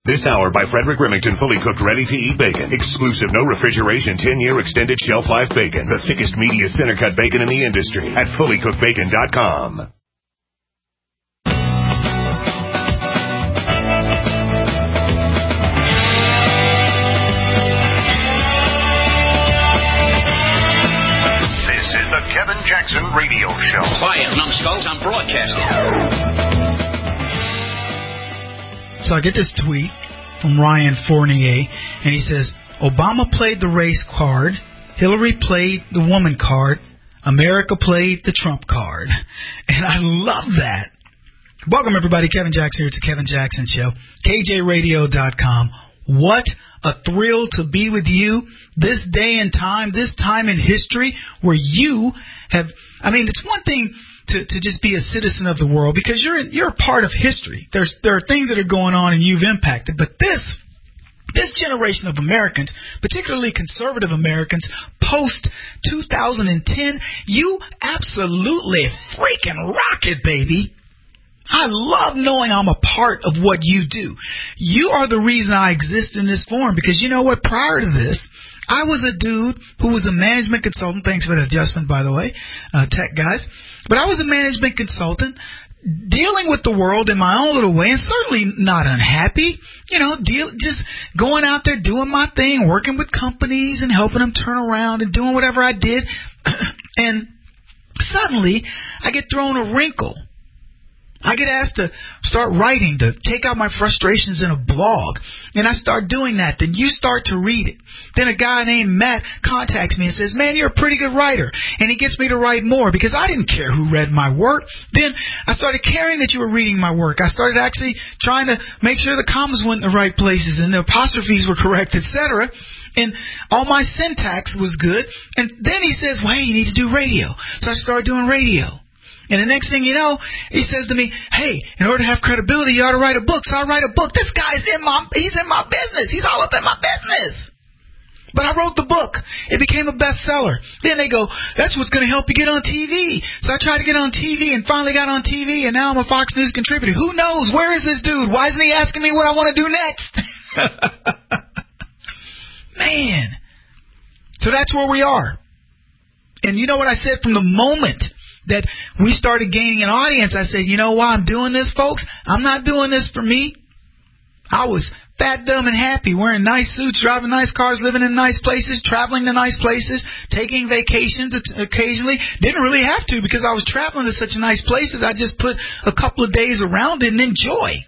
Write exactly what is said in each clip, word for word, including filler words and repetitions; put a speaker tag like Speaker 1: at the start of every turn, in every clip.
Speaker 1: This hour by Frederick Remington, fully cooked, ready-to-eat bacon. Exclusive, no refrigeration, ten-year extended shelf life bacon. The thickest, meatiest, center-cut bacon in the industry at fully cooked bacon dot com.
Speaker 2: Kevin Jackson Radio Show.
Speaker 3: Quiet, numbskulls, I'm broadcasting.
Speaker 4: So I get this tweet from Ryan Fournier, and he says, Obama played the race card, Hillary played the woman card, America played the Trump card. And I love that. Welcome, everybody. Kevin Jackson here. It's the Kevin Jackson Show. K J radio dot com. What a thrill to be with you this day and time, this time in history where you have, I mean, it's one thing to, to just be a citizen of the world because you're you're a part of history. There's there are things that are going on and you've impacted, but this this generation of Americans, particularly conservative Americans, post two thousand ten, you absolutely freaking rock it, baby. I love knowing I'm a part of what you do. You are the reason I exist in this form because you know what? Prior to this, I was a dude who was a management consultant. Thanks for the adjustment, by the way, uh, tech guys. But I was a management consultant dealing with the world in my own little way and certainly not unhappy. You know, deal, just going out there doing my thing, working with companies and helping them turn around and doing whatever I did. And suddenly I get thrown a wrinkle. I get asked to start writing, to take out my frustrations in a blog. And I start doing that. Then you start to read it. Then a guy named Matt contacts me and says, man, you're a pretty good writer. And he gets me to write more because I didn't care who read my work. Then I started caring that you were reading my work. I started actually trying to make sure the commas went in the right places and the apostrophes were correct, et cetera. And all my syntax was good. And then he says, well, hey, you need to do radio. So I started doing radio. And the next thing you know, he says to me, hey, in order to have credibility, you ought to write a book. So I write a book. This guy's in my, he's in my business. He's all up in my business. But I wrote the book. It became a bestseller. Then they go, that's what's going to help you get on T V. So I tried to get on T V and finally got on T V, and now I'm a Fox News contributor. Who knows? Where is this dude? Why isn't he asking me what I want to do next? Man. So that's where we are. And you know what I said from the moment that we started gaining an audience? I said, you know why I'm doing this, folks? I'm not doing this for me. I was fat, dumb, and happy, wearing nice suits, driving nice cars, living in nice places, traveling to nice places, taking vacations occasionally. Didn't really have to because I was traveling to such nice places. I just put a couple of days around it and enjoy.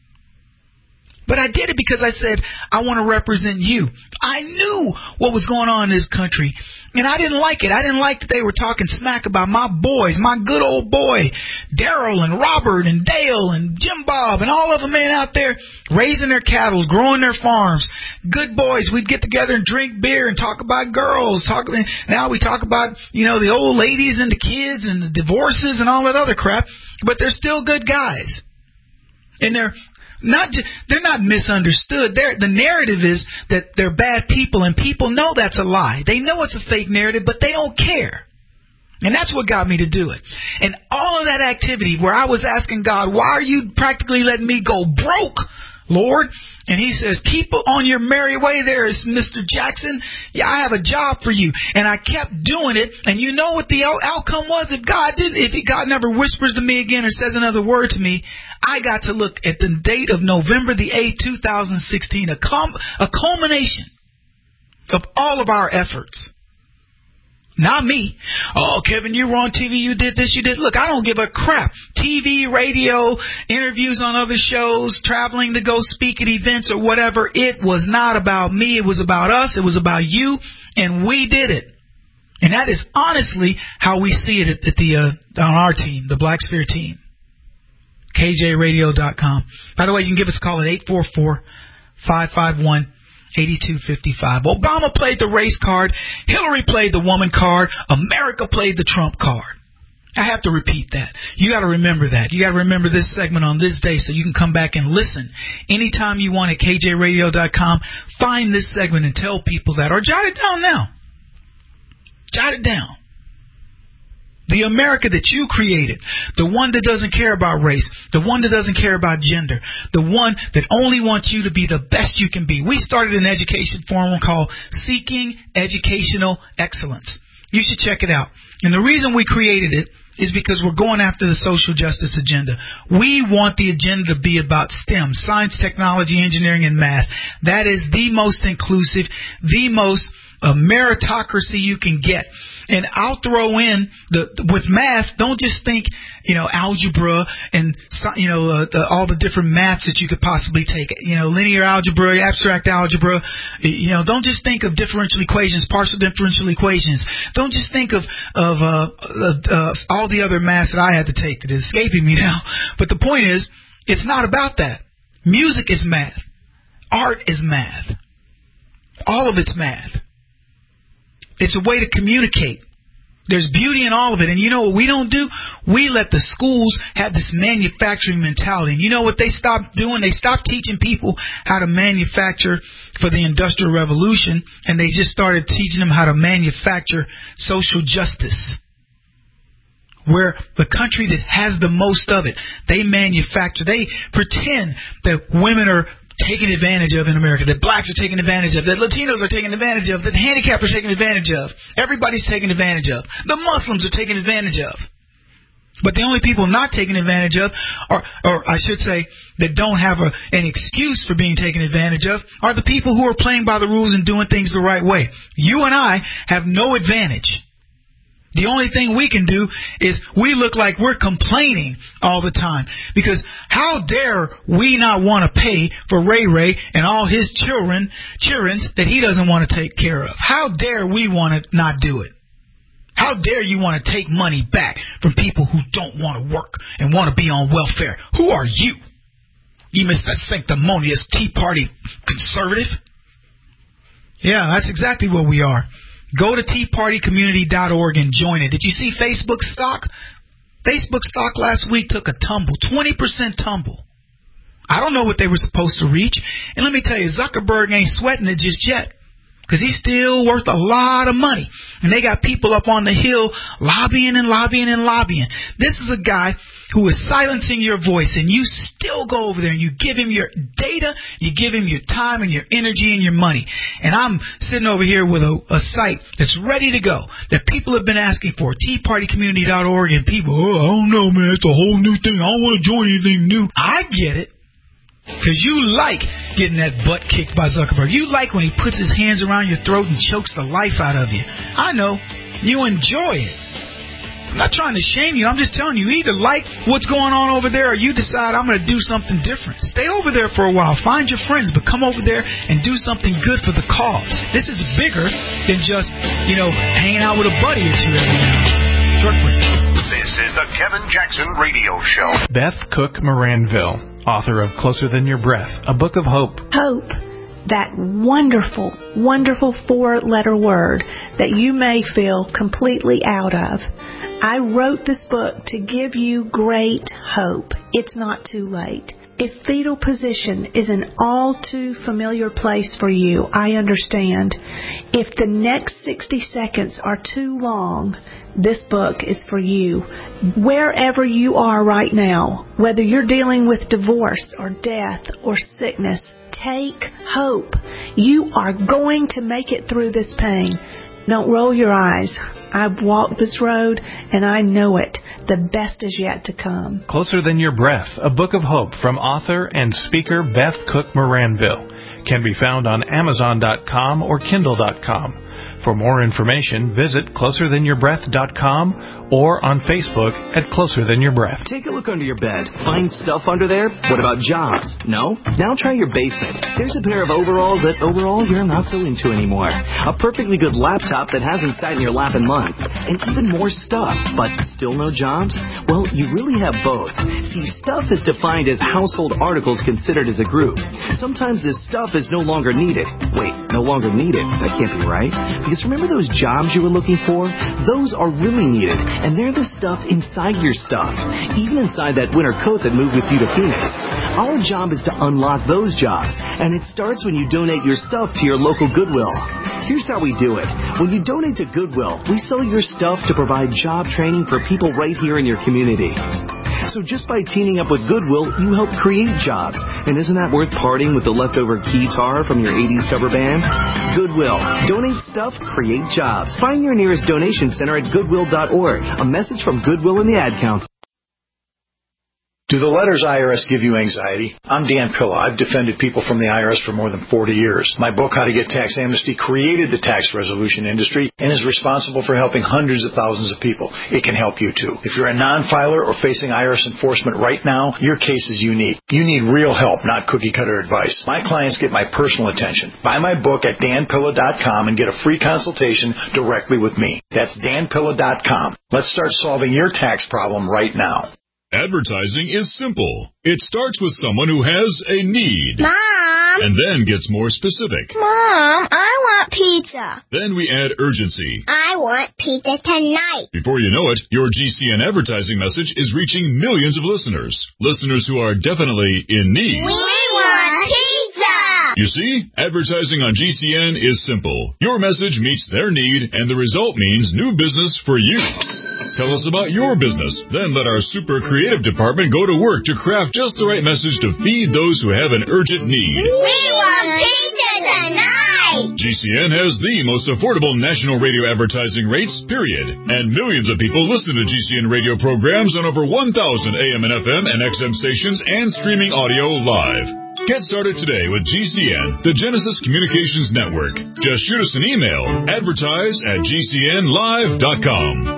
Speaker 4: But I did it because I said, I want to represent you. I knew what was going on in this country, and I didn't like it. I didn't like that they were talking smack about my boys, my good old boy, Daryl and Robert and Dale and Jim Bob and all of them, man, out there raising their cattle, growing their farms. Good boys. We'd get together and drink beer and talk about girls. Talk. Now we talk about, you know, the old ladies and the kids and the divorces and all that other crap, but they're still good guys. And they're Not just, they're not misunderstood. They're, the narrative is that they're bad people, and people know that's a lie. They know it's a fake narrative, but they don't care. And that's what got me to do it. And all of that activity where I was asking God, why are you practically letting me go broke, Lord? And he says, keep on your merry way there, Mister Jackson. Yeah, I have a job for you. And I kept doing it. And you know what the outcome was? If God didn't, if God never whispers to me again or says another word to me, I got to look at the date of November the eighth, two thousand sixteen, a, com- a culmination of all of our efforts. Not me. Oh, Kevin, you were on T V, you did this, you did. Look, I don't give a crap. T V, radio, interviews on other shows, traveling to go speak at events or whatever. It was not about me. It was about us. It was about you, and we did it. And that is honestly how we see it at, at the uh, on our team, the Black Sphere team. K J radio dot com. By the way, you can give us a call at eight four four, five five one, eight two five five. Obama played the race card. Hillary played the woman card. America played the Trump card. I have to repeat that. You got to remember that. You got to remember this segment on this day so you can come back and listen anytime you want at K J radio dot com. Find this segment and tell people that, or jot it down now. Jot it down. The America that you created, the one that doesn't care about race, the one that doesn't care about gender, the one that only wants you to be the best you can be. We started an education forum called Seeking Educational Excellence. You should check it out. And the reason we created it is because we're going after the social justice agenda. We want the agenda to be about STEM, science, technology, engineering, and math. That is the most inclusive, the most uh, meritocracy you can get. And I'll throw in the with math. Don't just think, you know, algebra and you know uh, the, all the different maths that you could possibly take. You know, linear algebra, abstract algebra. You know, don't just think of differential equations, partial differential equations. Don't just think of of uh, uh, uh, all the other maths that I had to take that is escaping me now. But the point is, it's not about that. Music is math. Art is math. All of it's math. It's a way to communicate. There's beauty in all of it. And you know what we don't do? We let the schools have this manufacturing mentality. And you know what they stopped doing? They stopped teaching people how to manufacture for the Industrial Revolution, and they just started teaching them how to manufacture social justice. Where the country that has the most of it, they manufacture, they pretend that women are taken advantage of in America, that blacks are taken advantage of, that Latinos are taken advantage of, that the handicapped are taken advantage of. Everybody's taken advantage of. The Muslims are taken advantage of. But the only people not taken advantage of, or, or I should say, that don't have a, an excuse for being taken advantage of, are the people who are playing by the rules and doing things the right way. You and I have no advantage. The only thing we can do is we look like we're complaining all the time. Because how dare we not want to pay for Ray Ray and all his children, children's that he doesn't want to take care of? How dare we want to not do it? How dare you want to take money back from people who don't want to work and want to be on welfare? Who are you? You Mister Sanctimonious Tea Party conservative? Yeah, that's exactly what we are. Go to tea party community dot org and join it. Did you see Facebook stock? Facebook stock last week took a tumble, twenty percent tumble. I don't know what they were supposed to reach. And let me tell you, Zuckerberg ain't sweating it just yet, because he's still worth a lot of money. And they got people up on the hill lobbying and lobbying and lobbying. This is a guy who is silencing your voice, and you still go over there and you give him your data, you give him your time and your energy and your money. And I'm sitting over here with a, a site that's ready to go, that people have been asking for, tea party community dot org, and people, oh, I don't know, man, it's a whole new thing. I don't want to join anything new. I get it. Because you like getting that butt kicked by Zuckerberg. You like when he puts his hands around your throat and chokes the life out of you. I know. You enjoy it. I'm not trying to shame you. I'm just telling you, you either like what's going on over there or you decide I'm going to do something different. Stay over there for a while. Find your friends, but come over there and do something good for the cause. This is bigger than just, you know, hanging out with a buddy or two every now. Short break.
Speaker 2: This is the Kevin Jackson Radio Show.
Speaker 5: Beth Cook Moranville, author of Closer Than Your Breath, a book of hope.
Speaker 6: Hope, that wonderful, wonderful four-letter word that you may feel completely out of. I wrote this book to give you great hope. It's not too late. If fetal position is an all too familiar place for you, I understand. If the next sixty seconds are too long, this book is for you. Wherever you are right now, whether you're dealing with divorce or death or sickness, take hope. You are going to make it through this pain. Don't roll your eyes. I've walked this road and I know it. The best is yet to come.
Speaker 5: Closer Than Your Breath, a book of hope from author and speaker Beth Cook Moranville. Can be found on Amazon dot com or Kindle dot com. For more information, visit closer than your breath dot com or on Facebook at Closer Than Your Breath.
Speaker 7: Take a look under your bed. Find stuff under there? What about jobs? No? Now try your basement. There's a pair of overalls that overall you're not so into anymore. A perfectly good laptop that hasn't sat in your lap in months. And even more stuff, but still no jobs? Well, you really have both. See, stuff is defined as household articles considered as a group. Sometimes this stuff is no longer needed. Wait, no longer needed? That can't be right. Because remember those jobs you were looking for? Those are really needed, and they're the stuff inside your stuff, even inside that winter coat that moved with you to Phoenix. Our job is to unlock those jobs, and it starts when you donate your stuff to your local Goodwill. Here's how we do it. When you donate to Goodwill, we sell your stuff to provide job training for people right here in your community. So just by teaming up with Goodwill, you help create jobs. And isn't that worth parting with the leftover guitar from your eighties cover band? Goodwill. Donate stuff, create jobs. Find your nearest donation center at goodwill dot org. A message from Goodwill and the Ad Council.
Speaker 8: Do the letters I R S give you anxiety? I'm Dan Pilla. I've defended people from the I R S for more than forty years. My book, How to Get Tax Amnesty, created the tax resolution industry and is responsible for helping hundreds of thousands of people. It can help you too. If you're a non-filer or facing I R S enforcement right now, your case is unique. You need real help, not cookie-cutter advice. My clients get my personal attention. Buy my book at dan pilla dot com and get a free consultation directly with me. That's dan pilla dot com. Let's start solving your tax problem right now.
Speaker 9: Advertising is simple. It starts with someone who has a need.
Speaker 10: Mom!
Speaker 9: And then gets more specific.
Speaker 10: Mom, I want pizza.
Speaker 9: Then we add urgency.
Speaker 10: I want pizza tonight.
Speaker 9: Before you know it, your G C N advertising message is reaching millions of listeners. Listeners who are definitely in need.
Speaker 10: We want pizza!
Speaker 9: You see, advertising on G C N is simple. Your message meets their need, and the result means new business for you. Tell us about your business. Then let our super creative department go to work to craft just the right message to feed those who have an urgent need.
Speaker 10: We want pizza tonight!
Speaker 9: G C N has the most affordable national radio advertising rates, period. And millions of people listen to G C N radio programs on over one thousand A M and F M and X M stations and streaming audio live. Get started today with G C N, the Genesis Communications Network. Just shoot us an email, advertise at g c n live dot com.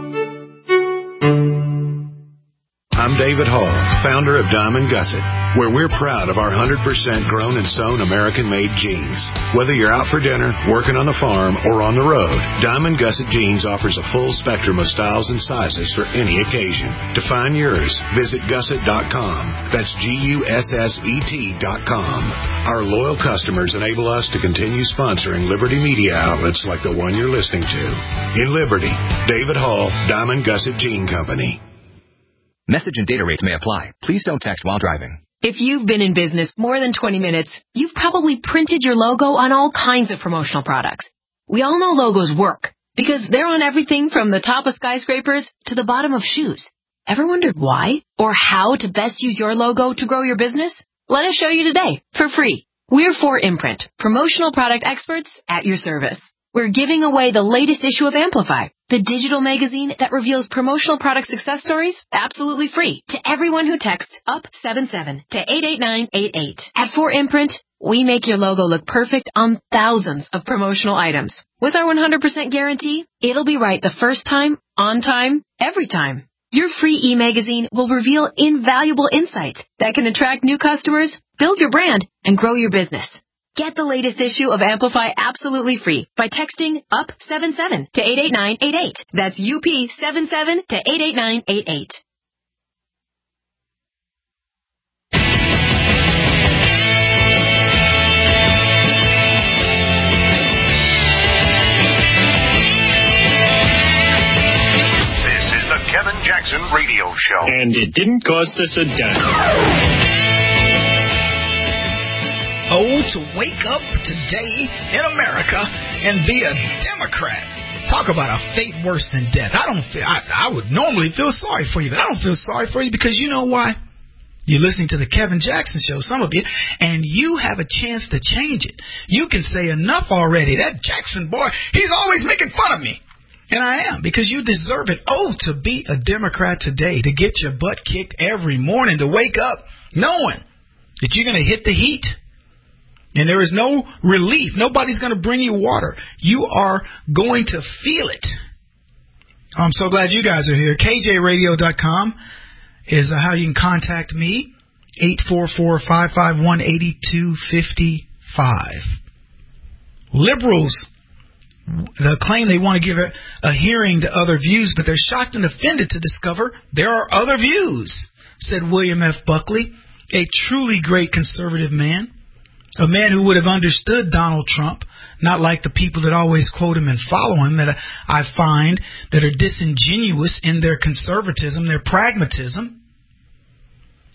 Speaker 1: I'm David Hall, founder of Diamond Gusset, where we're proud of our one hundred percent grown and sewn American-made jeans. Whether you're out for dinner, working on the farm, or on the road, Diamond Gusset Jeans offers a full spectrum of styles and sizes for any occasion. To find yours, visit gusset dot com. That's G U S S E T dot com. Our loyal customers enable us to continue sponsoring Liberty media outlets like the one you're listening to. In Liberty, David Hall, Diamond Gusset Jean Company.
Speaker 11: Message and data rates may apply. Please don't text while driving.
Speaker 12: If you've been in business more than twenty minutes, you've probably printed your logo on all kinds of promotional products. We all know logos work because they're on everything from the top of skyscrapers to the bottom of shoes. Ever wondered why or how to best use your logo to grow your business? Let us show you today for free. We're four Imprint, promotional product experts at your service. We're giving away the latest issue of Amplify, the digital magazine that reveals promotional product success stories absolutely free to everyone who texts up seven seven to eight eight nine eight eight. At four Imprint, we make your logo look perfect on thousands of promotional items. With our one hundred percent guarantee, it'll be right the first time, on time, every time. Your free e-magazine will reveal invaluable insights that can attract new customers, build your brand, and grow your business. Get the latest issue of Amplify absolutely free by texting up seven seven to eight eight nine eight eight. That's U P seven seven to eight eight nine eight eight.
Speaker 2: This is the Kevin Jackson Radio Show.
Speaker 13: And it didn't cost us a dime.
Speaker 4: Oh, to wake up today in America and be a Democrat. Talk about a fate worse than death. I don't feel, I, I would normally feel sorry for you, but I don't feel sorry for you because you know why? You're listening to the Kevin Jackson Show, some of you, and you have a chance to change it. You can say enough already. That Jackson boy, he's always making fun of me. And I am, because you deserve it. Oh, to be a Democrat today, to get your butt kicked every morning, to wake up knowing that you're going to hit the heat. And there is no relief. Nobody's going to bring you water. You are going to feel it. I'm so glad you guys are here. K J radio dot com is uh, how you can contact me. eight four four, five five one, eight two five five. Liberals, they claim they want to give a, a hearing to other views, but they're shocked and offended to discover there are other views, said William F. Buckley, a truly great conservative man. A man who would have understood Donald Trump, not like the people that always quote him and follow him, that I find that are disingenuous in their conservatism, their pragmatism.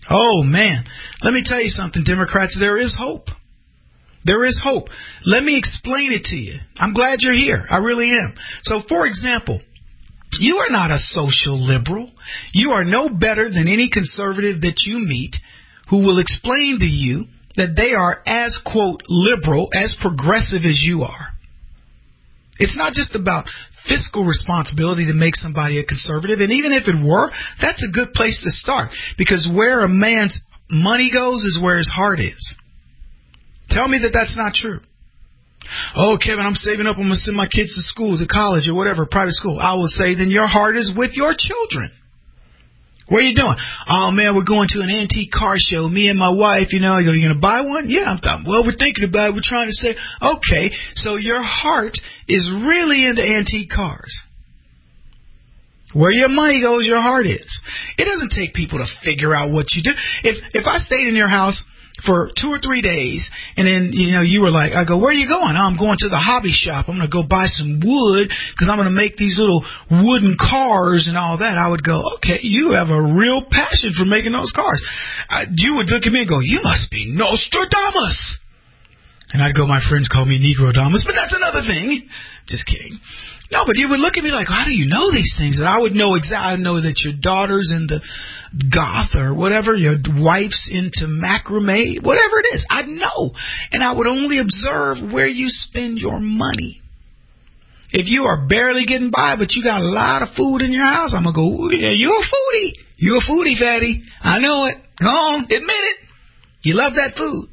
Speaker 4: Oh, man. Let me tell you something, Democrats. There is hope. There is hope. Let me explain it to you. I'm glad you're here. I really am. So, for example, you are not a social liberal. You are no better than any conservative that you meet who will explain to you that they are as, quote, liberal, as progressive as you are. It's not just about fiscal responsibility to make somebody a conservative. And even if it were, that's a good place to start. Because where a man's money goes is where his heart is. Tell me that that's not true. Oh, Kevin, I'm saving up. I'm going to send my kids to school, to college or whatever, private school. I will say then your heart is with your children. What are you doing? Oh, man, we're going to an antique car show. Me and my wife, you know, I go, you going to buy one? Yeah, I'm done. Well, we're thinking about it. We're trying to say, okay, so your heart is really into antique cars. Where your money goes, your heart is. It doesn't take people to figure out what you do. If if I stayed in your house for two or three days, and then, you know, you were like, I go, where are you going? Oh, I'm going to the hobby shop. I'm going to go buy some wood because I'm going to make these little wooden cars and all that. I would go, okay, you have a real passion for making those cars. I, you would look at me and go, you must be Nostradamus. And I'd go, my friends call me Negrodamus, but that's another thing. Just kidding. No, but you would look at me like, how do you know these things? And I would know exactly, I know that your daughter's into goth or whatever, your wife's into macrame, whatever it is. I'd know. And I would only observe where you spend your money. If you are barely getting by, but you got a lot of food in your house, I'm going to go, ooh, yeah, you're a foodie. You're a foodie, fatty. I know it. Go on, admit it. You love that food.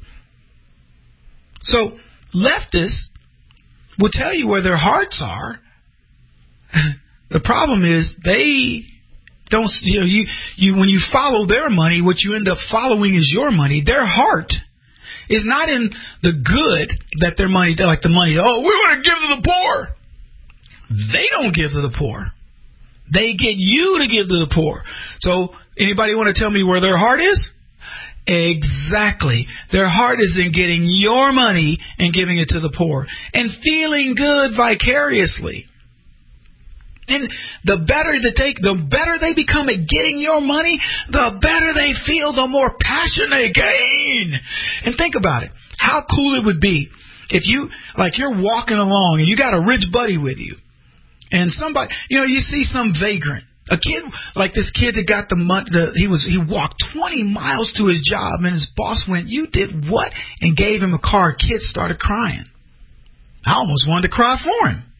Speaker 4: So leftists will tell you where their hearts are. The problem is they don't, you know, you, you, when you follow their money, what you end up following is your money. Their heart is not in the good that their money, like the money, oh, we want to give to the poor. They don't give to the poor. They get you to give to the poor. So anybody want to tell me where their heart is? Exactly. Their heart is in getting your money and giving it to the poor and feeling good vicariously. And the better that they, the better they become at getting your money, the better they feel, the more passion they gain. And think about it. How cool it would be if you, like you're walking along and you got a rich buddy with you. And somebody, you know, you see some vagrant. A kid, like this kid that got the money, the, he was, he walked twenty miles to his job and his boss went, you did what? And gave him a car. Kid started crying. I almost wanted to cry for him.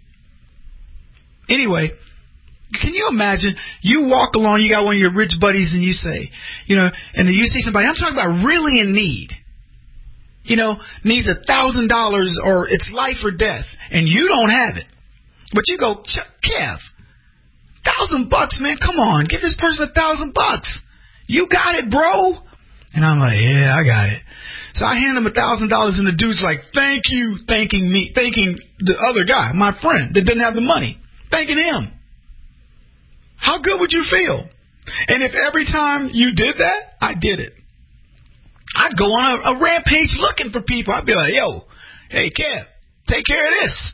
Speaker 4: Anyway, can you imagine you walk along, you got one of your rich buddies and you say, you know, and then you see somebody, I'm talking about really in need, you know, needs a thousand dollars or it's life or death and you don't have it. But you go, Kev, thousand bucks, man, come on, give this person a thousand bucks. You got it, bro. And I'm like, yeah, I got it. So I hand him a thousand dollars and the dude's like, thank you, thanking me, thanking the other guy, my friend that didn't have the money. Thanking him. How good would you feel? And if every time you did that, I did it. I'd go on a, a rampage looking for people. I'd be like, yo, hey, Kev, take care of this.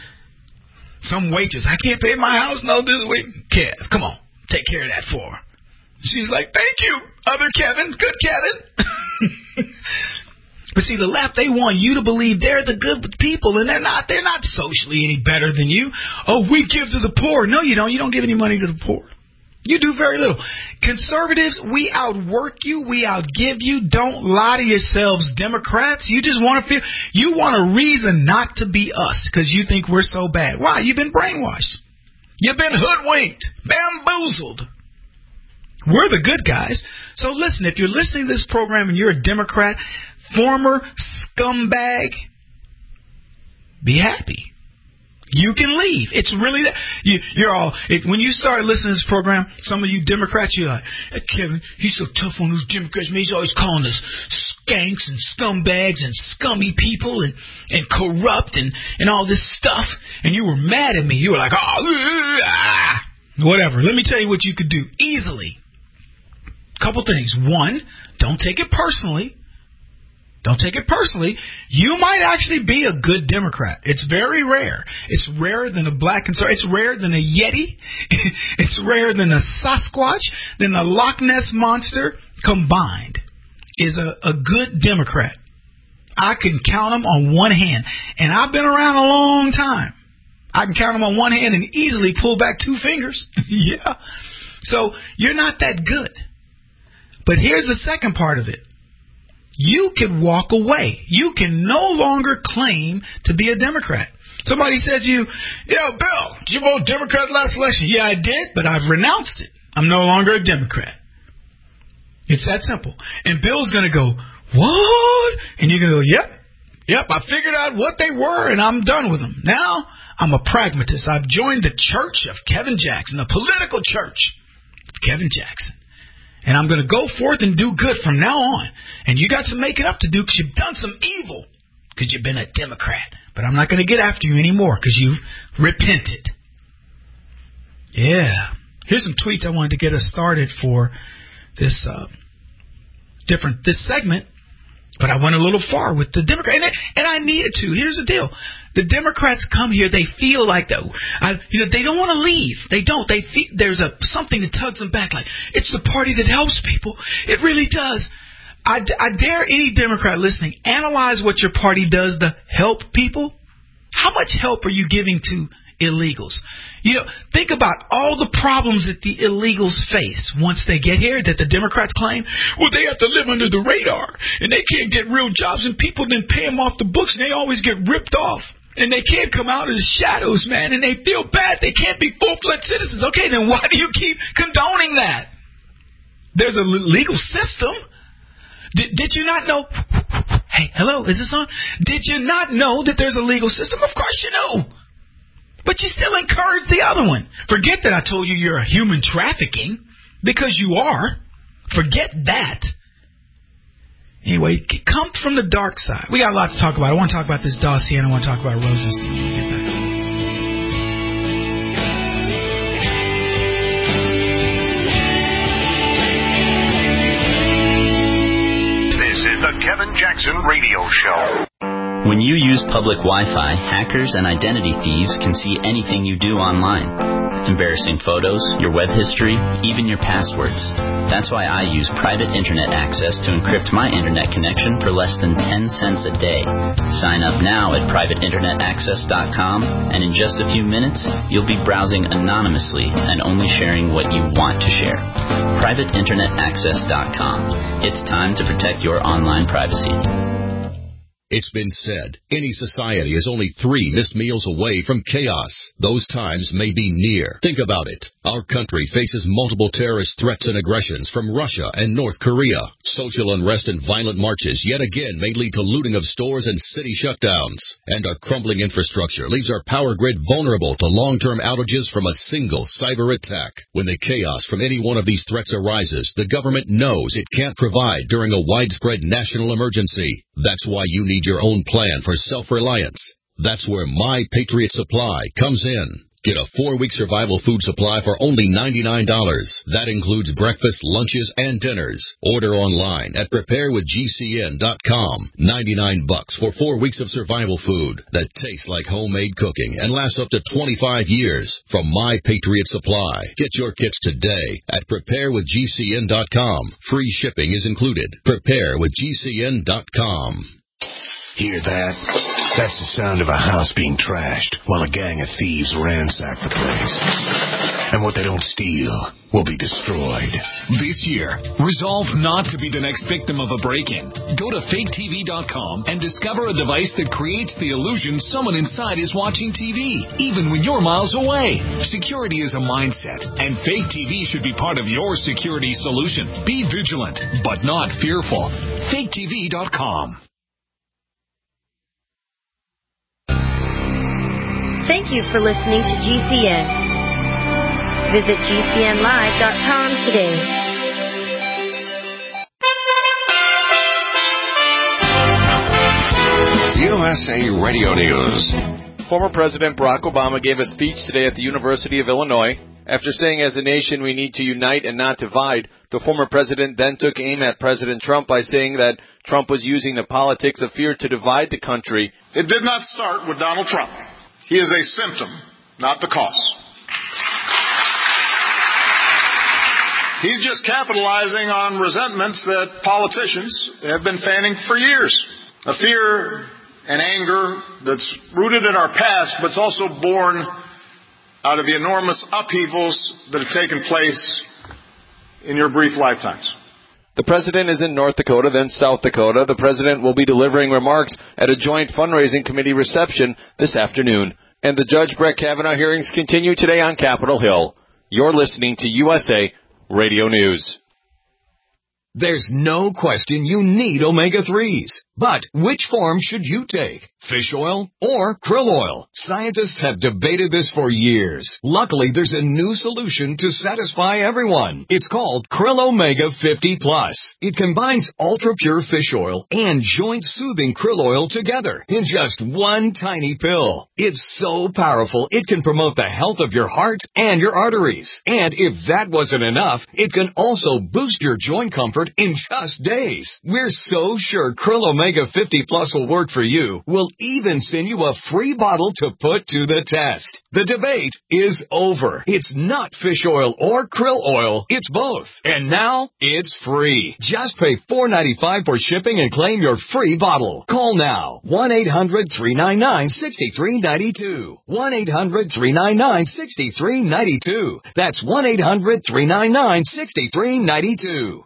Speaker 4: Some waitress, I can't pay my house. No, this week. Kev, come on, take care of that for her. She's like, thank you, other Kevin. Good Kevin. But see, the left, they want you to believe they're the good people, and they're not. They're not socially any better than you. Oh, we give to the poor. No, you don't. You don't give any money to the poor. You do very little. Conservatives, we outwork you. We outgive you. Don't lie to yourselves, Democrats. You just want to feel, you want a reason not to be us because you think we're so bad. Why? You've been brainwashed. You've been hoodwinked, bamboozled. We're the good guys. So listen, if you're listening to this program and you're a Democrat, former scumbag, be happy. You can leave. It's really that. You, you're all, if, when you start listening to this program, some of you Democrats, you're like, hey, Kevin, he's so tough on those Democrats. Man, he's always calling us skanks and scumbags and scummy people and, and corrupt and, and all this stuff. And you were mad at me. You were like, oh, ah, whatever. Let me tell you what you could do easily. Couple things. One, don't take it personally. Don't take it personally. You might actually be a good Democrat. It's very rare. It's rarer than a black conservative. It's rarer than a Yeti. It's rarer than a Sasquatch, than a Loch Ness Monster. combined is a, a good Democrat. I can count them on one hand. And I've been around a long time. I can count them on one hand and easily pull back two fingers. Yeah. So you're not that good. But here's the second part of it. You can walk away. You can no longer claim to be a Democrat. Somebody says to you, yo, Bill, did you vote Democrat last election? Yeah, I did, but I've renounced it. I'm no longer a Democrat. It's that simple. And Bill's going to go, what? And you're going to go, yep, yep, I figured out what they were, and I'm done with them. Now, I'm a pragmatist. I've joined the church of Kevin Jackson, the political church of Kevin Jackson. And I'm going to go forth and do good from now on. And you got some making up to do because you've done some evil because you've been a Democrat. But I'm not going to get after you anymore because you've repented. Yeah. Here's some tweets I wanted to get us started for this uh, different this segment. But I went a little far with the Democrat, and, and I needed to. Here's the deal: the Democrats come here, they feel like that. I, you know, they don't want to leave. They don't. They feel there's a something that tugs them back. Like it's the party that helps people. It really does. I, I dare any Democrat listening analyze what your party does to help people. How much help are you giving to illegals? You know, think about all the problems that the illegals face once they get here that the Democrats claim. Well, they have to live under the radar and they can't get real jobs and people then pay them off the books and they always get ripped off and they can't come out of the shadows, man, and they feel bad. They can't be full-fledged citizens. Okay, then why do you keep condoning that? There's a legal system. Did, did you not know? Hey, hello, is this on? Did you not know that there's a legal system? Of course you know. But you still encourage the other one. Forget that I told you you're a human trafficking, because you are. Forget that. Anyway, come from the dark side. We got a lot to talk about. I want to talk about this dossier, and I want to talk about Rosenstein when we get back.
Speaker 2: This is the Kevin Jackson Radio Show.
Speaker 14: When you use public Wi-Fi, hackers and identity thieves can see anything you do online. Embarrassing photos, your web history, even your passwords. That's why I use private internet access to encrypt my internet connection for less than ten cents a day. Sign up now at private internet access dot com, and in just a few minutes, you'll be browsing anonymously and only sharing what you want to share. private internet access dot com. It's time to protect your online privacy.
Speaker 15: It's been said, any society is only three missed meals away from chaos. Those times may be near. Think about it. Our country faces multiple terrorist threats and aggressions from Russia and North Korea. Social unrest and violent marches yet again may lead to looting of stores and city shutdowns. And our crumbling infrastructure leaves our power grid vulnerable to long-term outages from a single cyber attack. When the chaos from any one of these threats arises, the government knows it can't provide during a widespread national emergency. That's why you need your own plan for self-reliance. That's where My Patriot Supply comes in. Get a four-week survival food supply for only ninety-nine dollars. That includes breakfast, lunches, and dinners. Order online at prepare with G C N dot com. ninety-nine bucks for four weeks of survival food that tastes like homemade cooking and lasts up to twenty-five years from My Patriot Supply. Get your kits today at prepare with G C N dot com. Free shipping is included. prepare with G C N dot com.
Speaker 1: Hear that? That's the sound of a house being trashed while a gang of thieves ransack the place. And what they don't steal will be destroyed.
Speaker 16: This year, resolve not to be the next victim of a break-in. Go to fake T V dot com and discover a device that creates the illusion someone inside is watching T V, even when you're miles away. Security is a mindset, and Fake T V should be part of your security solution. Be vigilant, but not fearful. fake T V dot com.
Speaker 17: Thank you for listening to G C N. Visit G C N live dot com today.
Speaker 2: U S A Radio News.
Speaker 18: Former President Barack Obama gave a speech today at the University of Illinois. After saying as a nation we need to unite and not divide, the former president then took aim at President Trump by saying that Trump was using the politics of fear to divide the country.
Speaker 19: It did not start with Donald Trump. He is a symptom, not the cause. He's just capitalizing on resentments that politicians have been fanning for years. A fear and anger that's rooted in our past, but it's also born out of the enormous upheavals that have taken place in your brief lifetimes.
Speaker 18: The president is in North Dakota, then South Dakota. The president will be delivering remarks at a joint fundraising committee reception this afternoon. And the Judge Brett Kavanaugh hearings continue today on Capitol Hill. You're listening to U S A Radio News.
Speaker 20: There's no question you need omega threes. But which form should you take? Fish oil or krill oil? Scientists have debated this for years. Luckily, there's a new solution to satisfy everyone. It's called Krill Omega fifty plus. It combines ultra-pure fish oil and joint-soothing krill oil together in just one tiny pill. It's so powerful, it can promote the health of your heart and your arteries. And if that wasn't enough, it can also boost your joint comfort in just days. We're so sure Krill Omega fifty plus will work for you. We'll even send you a free bottle to put to the test. The debate is over. It's not fish oil or krill oil. It's both. And now it's free. Just pay four dollars and ninety-five cents for shipping and claim your free bottle. Call now. one eight hundred three nine nine six three nine two. one eight hundred three nine nine six three nine two. That's one eight hundred three nine nine six three nine two.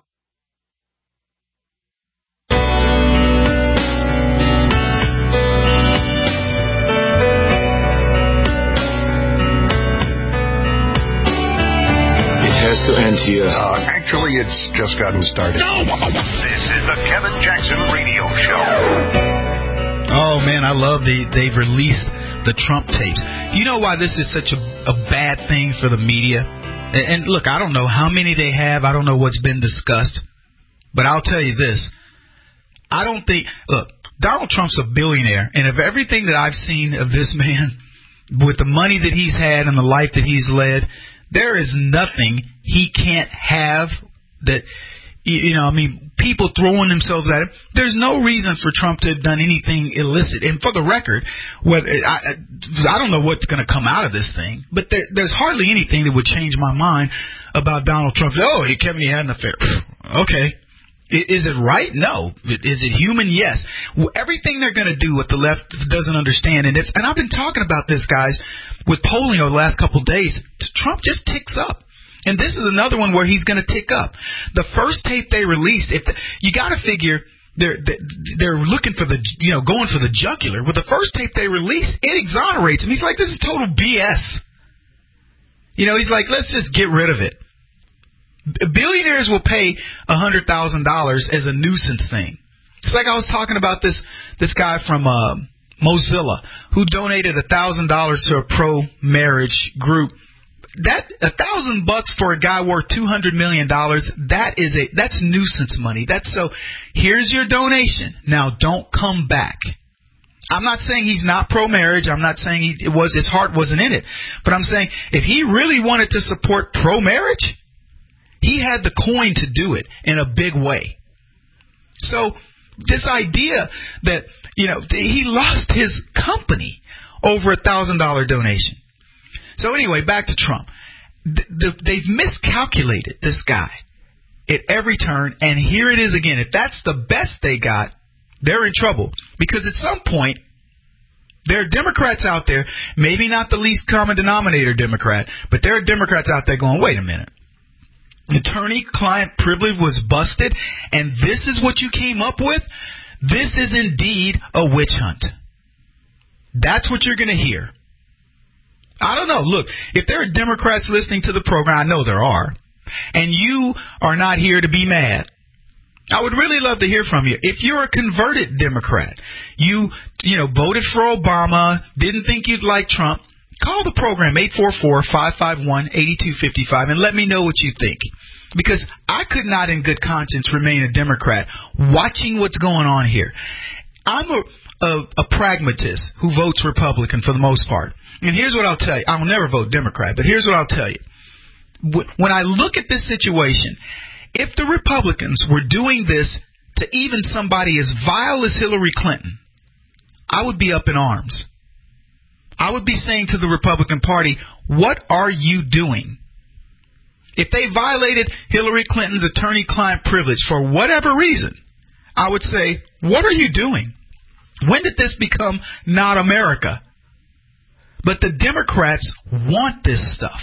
Speaker 21: Has to end here. Uh, actually, it's just gotten started.
Speaker 2: No! This is the Kevin Jackson Radio Show.
Speaker 4: Oh, man, I love the, they've released the Trump tapes. You know why this is such a, a bad thing for the media? And, and look, I don't know how many they have. I don't know what's been discussed. But I'll tell you this. I don't think, look, Donald Trump's a billionaire. And of everything that I've seen of this man, with the money that he's had and the life that he's led, there is nothing he can't have that, you know, I mean, people throwing themselves at him. There's no reason for Trump to have done anything illicit. And for the record, whether I, I don't know what's going to come out of this thing, but there, there's hardly anything that would change my mind about Donald Trump. Oh, he, Kevin, he had an affair. Okay. Is it right? No. Is it human? Yes. Everything they're going to do, what the left doesn't understand, and it's, and I've been talking about this, guys, with polling over the last couple of days. Trump just ticks up. And this is another one where he's going to tick up. The first tape they released, if the, you got to figure they're they're looking for the, you know, going for the jugular. With the first tape they released, it exonerates him. He's like, this is total B S. You know, he's like, let's just get rid of it. Billionaires will pay one hundred thousand dollars as a nuisance thing. It's like I was talking about this this guy from uh, Mozilla who donated one thousand dollars to a pro-marriage group. That a thousand bucks for a guy worth two hundred million dollars, that is a that's nuisance money. That's so here's your donation. Now don't come back. I'm not saying he's not pro-marriage. I'm not saying he it was his heart wasn't in it. But I'm saying if he really wanted to support pro-marriage, he had the coin to do it in a big way. So this idea that, you know, he lost his company over a one thousand dollars donation. So anyway, back to Trump. They've miscalculated this guy at every turn, and here it is again. If that's the best they got, they're in trouble. Because at some point, there are Democrats out there, maybe not the least common denominator Democrat, but there are Democrats out there going, wait a minute. Attorney-client privilege was busted, and this is what you came up with? This is indeed a witch hunt. That's what you're going to hear. I don't know. Look, if there are Democrats listening to the program, I know there are, and you are not here to be mad, I would really love to hear from you. If you're a converted Democrat, you, you know, voted for Obama, didn't think you'd like Trump, call the program eight four four, five five one, eight two five five and let me know what you think. Because I could not in good conscience remain a Democrat watching what's going on here. I'm a, a, a pragmatist who votes Republican for the most part. And here's what I'll tell you. I'll never vote Democrat, but here's what I'll tell you. When I look at this situation, if the Republicans were doing this to even somebody as vile as Hillary Clinton, I would be up in arms. I would be saying to the Republican Party, what are you doing? if they violated Hillary Clinton's attorney-client privilege for whatever reason, I would say, what are you doing? When did this become not America? But the Democrats want this stuff.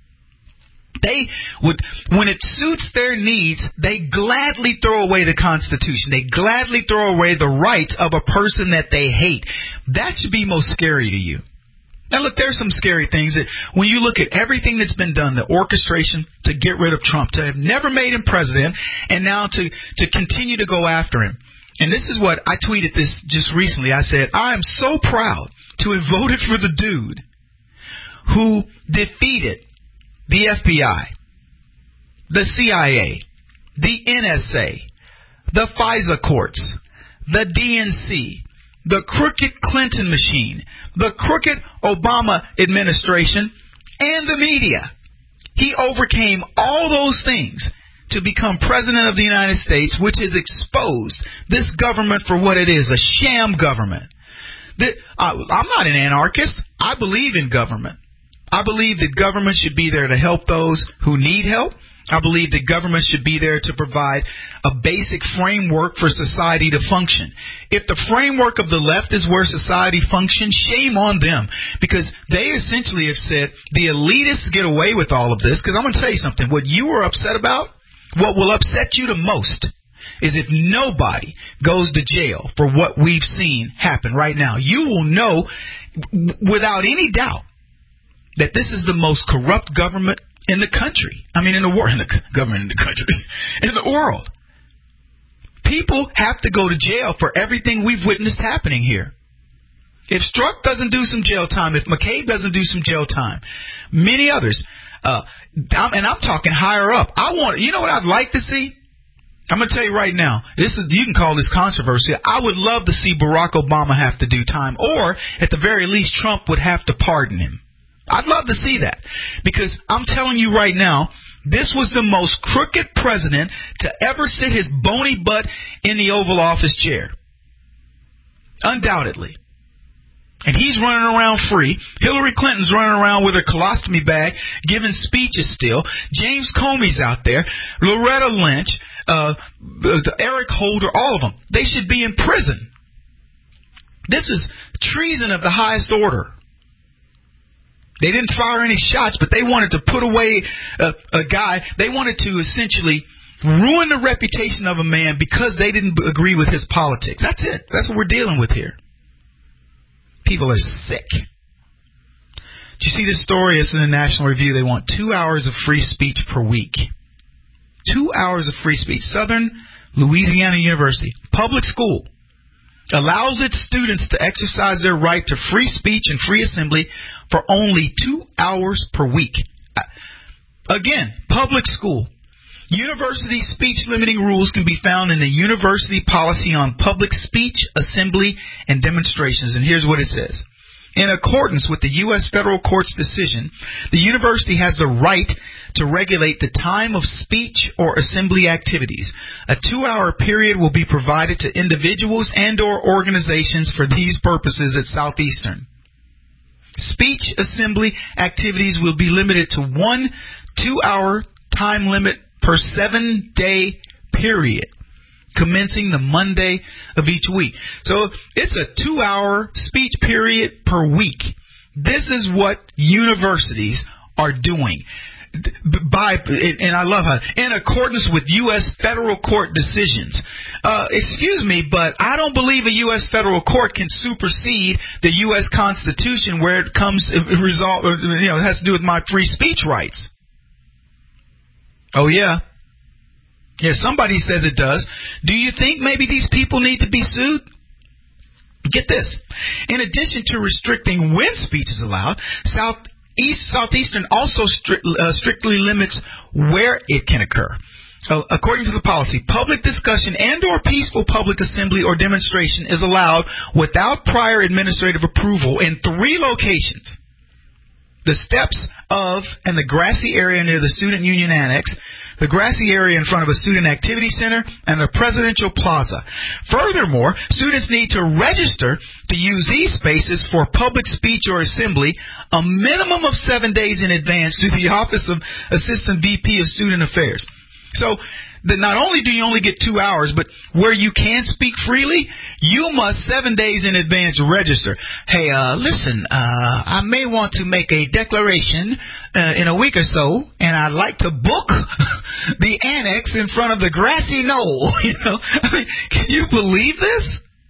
Speaker 4: They would, when it suits their needs, they gladly throw away the Constitution. They gladly throw away the rights of a person that they hate. That should be most scary to you. Now, look, there's some scary things that when you look at everything that's been done, the orchestration to get rid of Trump, to have never made him president, and now to, to continue to go after him. And this is what I tweeted this just recently. I said, I am so proud to have voted for the dude who defeated the F B I, the C I A, the N S A, the FISA courts, the D N C, the crooked Clinton machine, the crooked Obama administration, and the media. He overcame all those things to become president of the United States, which has exposed this government for what it is, a sham government. That, uh, I'm not an anarchist. I believe in government. I believe that government should be there to help those who need help. I believe that government should be there to provide a basic framework for society to function. If the framework of the left is where society functions, shame on them. Because they essentially have said the elitists get away with all of this. Because I'm going to tell you something. What you are upset about, what will upset you the most, is if nobody goes to jail for what we've seen happen right now. You will know without any doubt that this is the most corrupt government in the country. I mean, in the world, in the government in the country, in the world. People have to go to jail for everything we've witnessed happening here. If Strzok doesn't do some jail time, if McCabe doesn't do some jail time, many others, uh, I'm, and I'm talking higher up. I want, you know what I'd like to see? I'm going to tell you right now, this is, you can call this controversy. I would love to see Barack Obama have to do time, or at the very least, Trump would have to pardon him. I'd love to see that, because I'm telling you right now, this was the most crooked president to ever sit his bony butt in the Oval Office chair. Undoubtedly. And he's running around free. Hillary Clinton's running around with her colostomy bag, giving speeches still. James Comey's out there. Loretta Lynch, uh, Eric Holder, all of them. They should be in prison. This is treason of the highest order. They didn't fire any shots, but they wanted to put away a, a guy. They wanted to essentially ruin the reputation of a man because they didn't agree with his politics. That's it. That's what we're dealing with here. People are sick. Did you see this story? This is in National Review. They want two hours of free speech per week. Two hours of free speech. Southern Louisiana University, public school, allows its students to exercise their right to free speech and free assembly for only two hours per week. Again, public school. University speech limiting rules can be found in the University Policy on Public Speech, Assembly, and Demonstrations. And here's what it says. In accordance with the U S Federal Court's decision, the university has the right to regulate the time of speech or assembly activities. A two-hour period will be provided to individuals and or organizations for these purposes at Southeastern. Speech assembly activities will be limited to one two-hour time limit per seven-day period, commencing the Monday of each week. So it's a two-hour speech period per week. This is what universities are doing. By and I love how in accordance with U S federal court decisions. Uh, excuse me, but I don't believe a U S federal court can supersede the U S Constitution where it comes it result. You know, it has to do with my free speech rights. Oh yeah, yeah. Somebody says it does. Do you think maybe these people need to be sued? Get this. In addition to restricting when speech is allowed, South. East Southeastern also stri- uh, strictly limits where it can occur. So, according to the policy, public discussion and or peaceful public assembly or demonstration is allowed without prior administrative approval in three locations. The steps of and the grassy area near the Student Union Annex, the grassy area in front of a student activity center, and the presidential plaza. Furthermore, students need to register to use these spaces for public speech or assembly a minimum of seven days in advance through the Office of Assistant V P of Student Affairs. So, that not only do you only get two hours, but where you can speak freely, you must seven days in advance register. Hey, uh, listen, uh, I may want to make a declaration uh, in a week or so, and I'd like to book the annex in front of the grassy knoll. You know, I mean, can you believe this?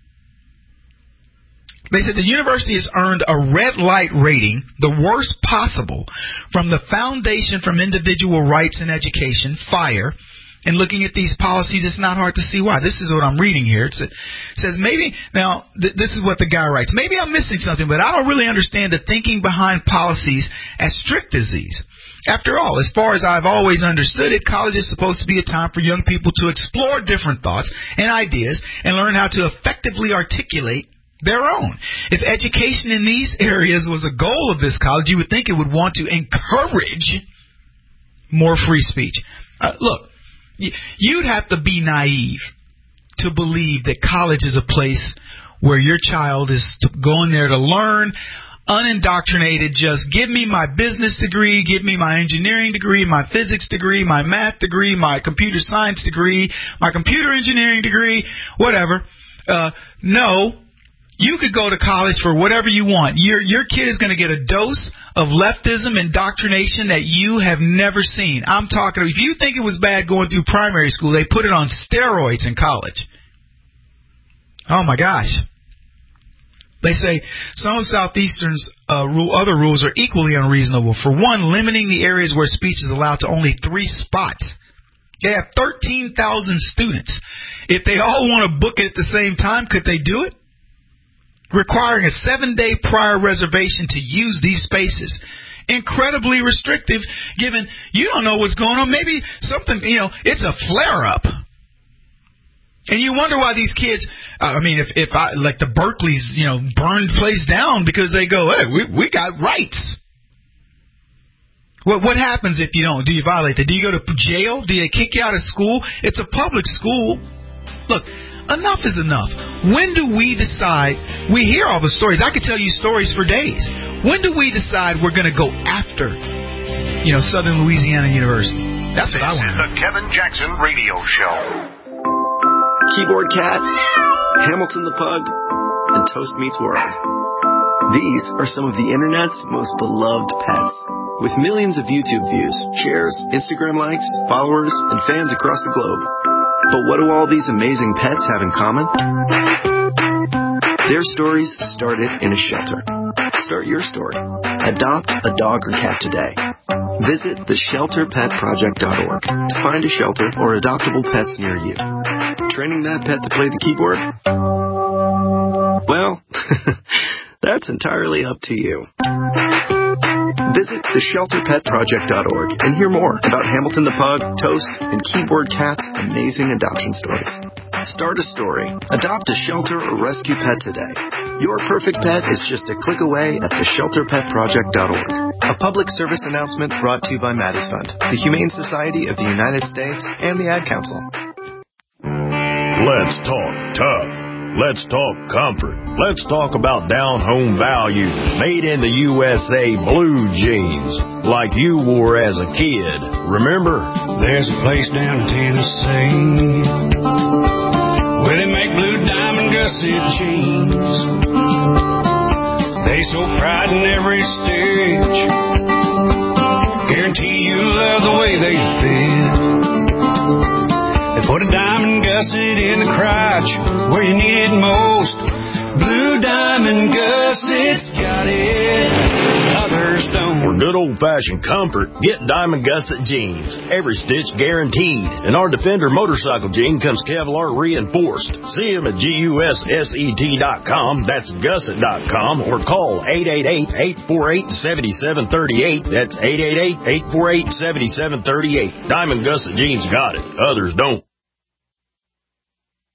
Speaker 4: They said the university has earned a red light rating, the worst possible, from the Foundation for Individual Rights in Education, FIRE. And looking at these policies, it's not hard to see why. This is what I'm reading here. It's, it says maybe, now, th- this is what the guy writes. Maybe I'm missing something, but I don't really understand the thinking behind policies as strict as these. After all, as far as I've always understood it, college is supposed to be a time for young people to explore different thoughts and ideas and learn how to effectively articulate their own. If education in these areas was a goal of this college, you would think it would want to encourage more free speech. Uh, look. You'd have to be naive to believe that college is a place where your child is going there to learn, unindoctrinated, just give me my business degree, give me my engineering degree, my physics degree, my math degree, my computer science degree, my computer engineering degree, whatever. Uh, no. You could go to college for whatever you want. Your your kid is going to get a dose of leftism indoctrination that you have never seen. I'm talking, if you think it was bad going through primary school, they put it on steroids in college. Oh my gosh. They say some of Southeastern's uh, rule, other rules are equally unreasonable. For one, limiting the areas where speech is allowed to only three spots. They have thirteen thousand students. If they all want to book it at the same time, could they do it? Requiring a seven-day prior reservation to use these spaces. Incredibly restrictive, given you don't know what's going on. Maybe something, you know, it's a flare-up. And you wonder why these kids, uh, I mean, if, if I, like the Berkeley's, you know, burned place down because they go, hey, we, we got rights. What, what happens if you don't? Do you violate that? Do you go to jail? Do they kick you out of school? It's a public school. Look. Enough is enough. When do we decide? We hear all the stories. I could tell you stories for days. When do we decide we're going to go after, you know, Southern Louisiana University? That's what I want to know.
Speaker 2: This is the Kevin Jackson Radio Show.
Speaker 3: Keyboard Cat, Hamilton the Pug, and Toast Meets World. These are some of the Internet's most beloved pets. With millions of YouTube views, shares, Instagram likes, followers, and fans across the globe. But what do all these amazing pets have in common? Their stories started in a shelter. Start your story. Adopt a dog or cat today. Visit the shelter pet project dot org to find a shelter or adoptable pets near you. Training that pet to play the keyboard? Well, that's entirely up to you. Visit the shelter pet project dot org and hear more about Hamilton the Pug, Toast, and Keyboard Cat's amazing adoption stories. Start a story. Adopt a shelter or rescue pet today. Your perfect pet is just a click away at the shelter pet project dot org. A public service announcement brought to you by Mattis Fund, the Humane Society of the United States, and the Ad Council.
Speaker 22: Let's talk tough. Let's talk comfort. Let's talk about down-home value, made in the U S A blue jeans, like you wore as a kid. Remember?
Speaker 23: There's a place down in Tennessee where they make blue diamond gusset jeans. They so pride in every stitch, guarantee you love the way they fit. They put a diamond gusset in the crotch where you need it most. Blue Diamond Gussets got it, others don't.
Speaker 22: For good old-fashioned comfort, get Diamond Gusset jeans. Every stitch guaranteed. And our Defender motorcycle jean comes Kevlar reinforced. See them at gusset dot com. That's gusset dot com. Or call eight eight eight, eight four eight, seven seven three eight. That's eight eight eight, eight four eight, seven seven three eight. Diamond Gusset jeans got it, others don't.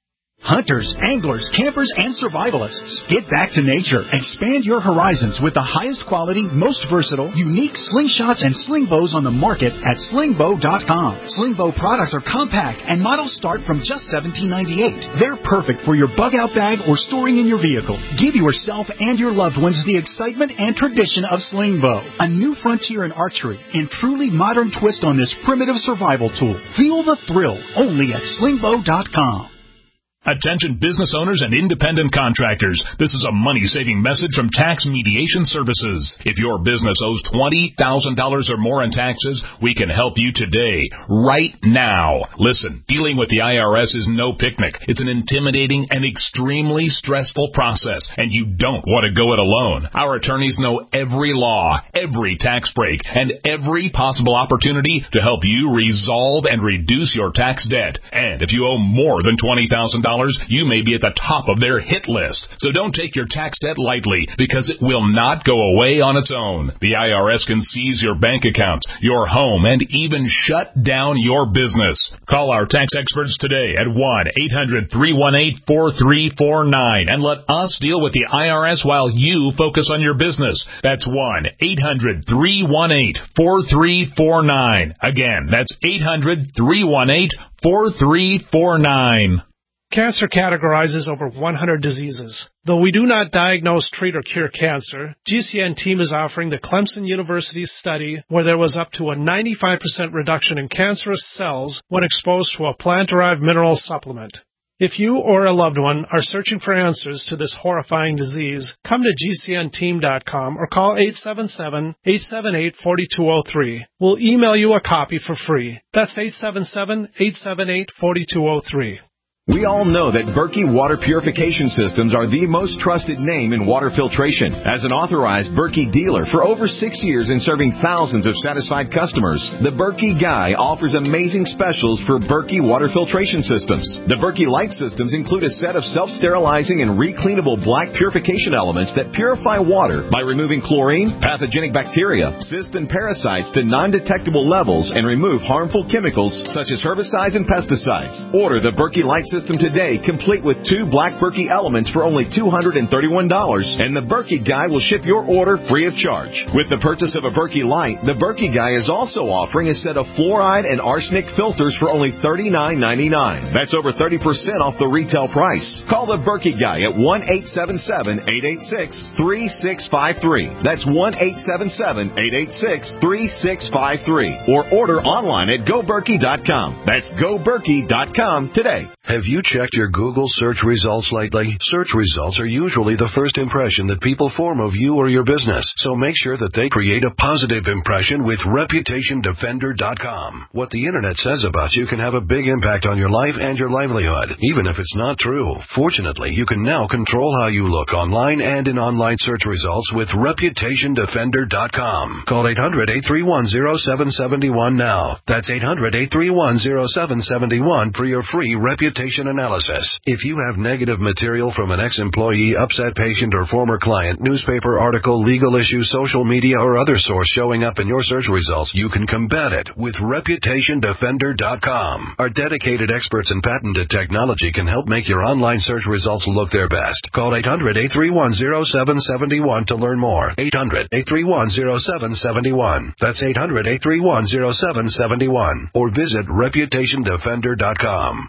Speaker 5: Hunters, anglers, campers, and survivalists. Get back to nature. Expand your horizons with the highest quality, most versatile, unique slingshots and sling bows on the market at sling bow dot com. Sling bow products are compact and models start from just seventeen ninety-eight. They're perfect for your bug-out bag or storing in your vehicle. Give yourself and your loved ones the excitement and tradition of sling bow. A new frontier in archery and truly modern twist on this primitive survival tool. Feel the thrill only at sling bow dot com.
Speaker 6: Attention business owners and independent contractors. This is a money-saving message from Tax Mediation Services. If your business owes twenty thousand dollars or more in taxes, we can help you today, right now. Listen, dealing with the I R S is no picnic. It's an intimidating and extremely stressful process, and you don't want to go it alone. Our attorneys know every law, every tax break, and every possible opportunity to help you resolve and reduce your tax debt. And if you owe more than twenty thousand dollars, you may be at the top of their hit list. So don't take your tax debt lightly, because it will not go away on its own. The I R S can seize your bank accounts, your home, and even shut down your business. Call our tax experts today at one eight hundred three one eight four three four nine and let us deal with the I R S while you focus on your business. That's one eight hundred three one eight four three four nine. Again, that's eight hundred three one eight four three four nine.
Speaker 7: Cancer categorizes over one hundred diseases. Though we do not diagnose, treat, or cure cancer, G C N team is offering the Clemson University study where there was up to a ninety-five percent reduction in cancerous cells when exposed to a plant-derived mineral supplement. If you or a loved one are searching for answers to this horrifying disease, come to G C N team dot com or call eight seven seven, eight seven eight, four two zero three. We'll email you a copy for free. That's eight seven seven, eight seven eight, four two zero three.
Speaker 24: We all know that Berkey Water Purification Systems are the most trusted name in water filtration. As an authorized Berkey dealer for over six years and serving thousands of satisfied customers, the Berkey Guy offers amazing specials for Berkey Water Filtration Systems. The Berkey Light Systems include a set of self-sterilizing and recleanable black purification elements that purify water by removing chlorine, pathogenic bacteria, cysts, and parasites to non-detectable levels and remove harmful chemicals such as herbicides and pesticides. Order the Berkey Light System System today, complete with two black Berkey elements for only two hundred thirty-one dollars, and the Berkey Guy will ship your order free of charge. With the purchase of a Berkey Light, the Berkey Guy is also offering a set of fluoride and arsenic filters for only thirty-nine ninety-nine. That's over thirty percent off the retail price. Call the Berkey Guy at one eight seven seven, eight eight six, three six five three. That's one eight seven seven, eight eight six, three six five three. Or order online at go berkey dot com. That's go berkey dot com today.
Speaker 1: Have you checked your Google search results lately? Search results are usually the first impression that people form of you or your business, so make sure that they create a positive impression with reputation defender dot com. What the internet says about you can have a big impact on your life and your livelihood, even if it's not true. Fortunately, you can now control how you look online and in online search results with reputation defender dot com. Call eight hundred, eight three one, zero seven seven one now. That's eight hundred, eight three one, zero seven seven one for your free reputation analysis. If you have negative material from an ex-employee, upset patient, or former client, newspaper article, legal issue, social media, or other source showing up in your search results, you can combat it with reputation defender dot com. Our dedicated experts in patented technology can help make your online search results look their best. Call eight hundred, eight three one, zero seven seven one to learn more. eight hundred, eight three one, zero seven seven one. That's eight hundred, eight three one, zero seven seven one. Or visit reputation defender dot com.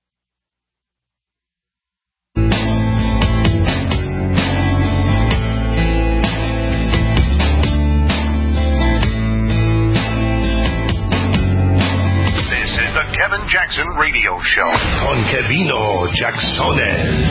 Speaker 2: Kevin Jackson Radio Show.
Speaker 1: Con Kevino Jacksones.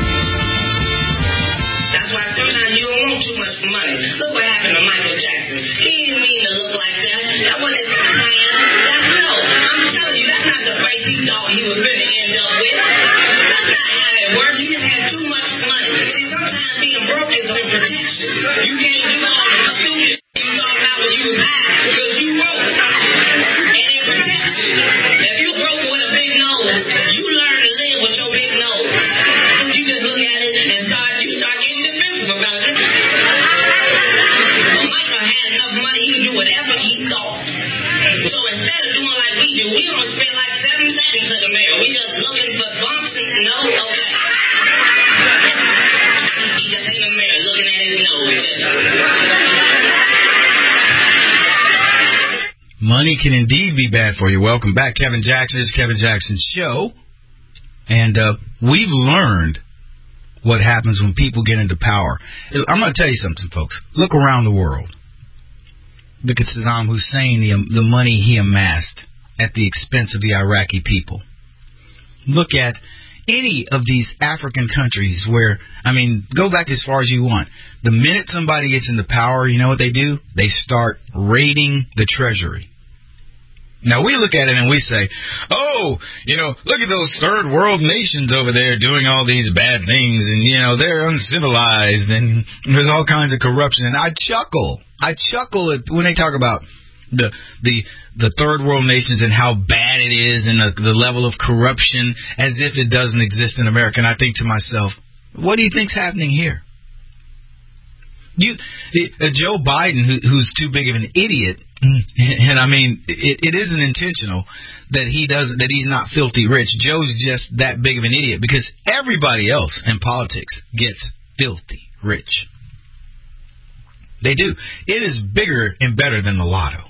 Speaker 25: That's why sometimes you don't want too much money. Look what happened to Michael Jackson. He didn't mean to look like that. That wasn't his plan. That's no. I'm telling you, that's not the face he thought he was going to end up with. That's not how it works. He just had too much money. See, sometimes being broke is a protection. You can't do all the stupid shit you thought about when you was high because you broke. And it protects you. If you broke with a big nose, you learn to live with your big nose. Because you just look at it and start, you start getting defensive about it. But Michael had enough money, he could do whatever he thought. So instead of doing like we do, we don't spend like seven seconds in the mirror. We just looking for bumps and no, okay.
Speaker 8: Money can indeed be bad for you. Welcome back, Kevin Jackson. It's Kevin Jackson's show. And uh, we've learned what happens when people get into power. I'm going to tell you something, folks. Look around the world. Look at Saddam Hussein, the, the money he amassed at the expense of the Iraqi people. Look at any of these African countries where, I mean, go back as far as you want. The minute somebody gets into power, you know what they do? They start raiding the treasury. Now, we look at it and we say, oh, you know, look at those third world nations over there doing all these bad things, and, you know, they're uncivilized, and there's all kinds of corruption. And I chuckle. I chuckle at when they talk about the the the third world nations and how bad it is and the, the level of corruption as if it doesn't exist in America. And I think to myself, what do you think's happening here? You, uh, Joe Biden, who, who's too big of an idiot, and, and I mean, it, it isn't intentional that he does that he's not filthy rich. Joe's just that big of an idiot because everybody else in politics gets filthy rich. They do. It is bigger and better than the lotto.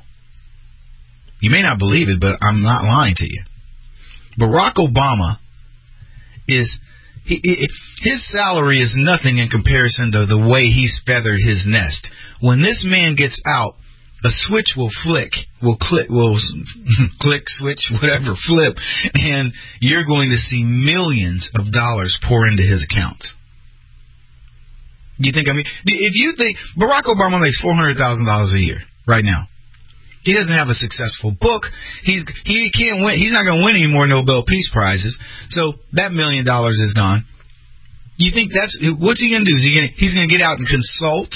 Speaker 8: You may not believe it, but I'm not lying to you. Barack Obama is... He, he, his salary is nothing in comparison to the way he's feathered his nest. When this man gets out, a switch will flick, will click, will click, switch, whatever, flip, and you're going to see millions of dollars pour into his accounts. You think I mean? If you think Barack Obama makes four hundred thousand dollars a year right now, he doesn't have a successful book. He's he can't win. He's not going to win any more Nobel Peace Prizes. So that million dollars is gone. You think that's what's he going to do? Is he gonna, he's going to get out and consult?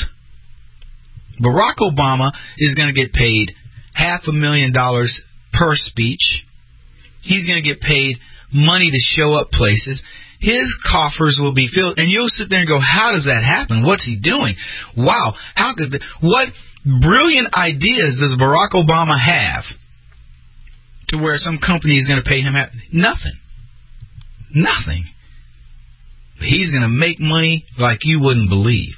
Speaker 8: Barack Obama is going to get paid half a million dollars per speech. He's going to get paid money to show up places. His coffers will be filled, and you'll sit there and go, "How does that happen? What's he doing? Wow! How could the, what?" Brilliant ideas does Barack Obama have to where some company is going to pay him half? Nothing. Nothing. He's going to make money like you wouldn't believe.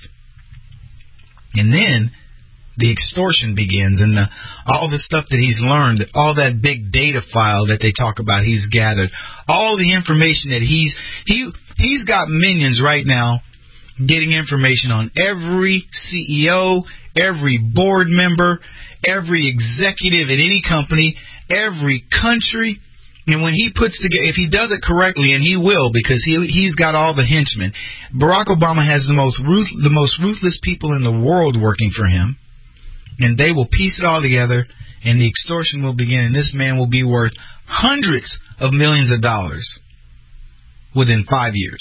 Speaker 8: And then the extortion begins, and the, all the stuff that he's learned, all that big data file that they talk about he's gathered, all the information that he's he he's got minions right now getting information on every C E O, every board member, every executive at any company, every country. And when he puts together, if he does it correctly, and he will, because he he's got all the henchmen. Barack Obama has the most ruth, the most ruthless people in the world working for him, and they will piece it all together, and the extortion will begin, and this man will be worth hundreds of millions of dollars within five years.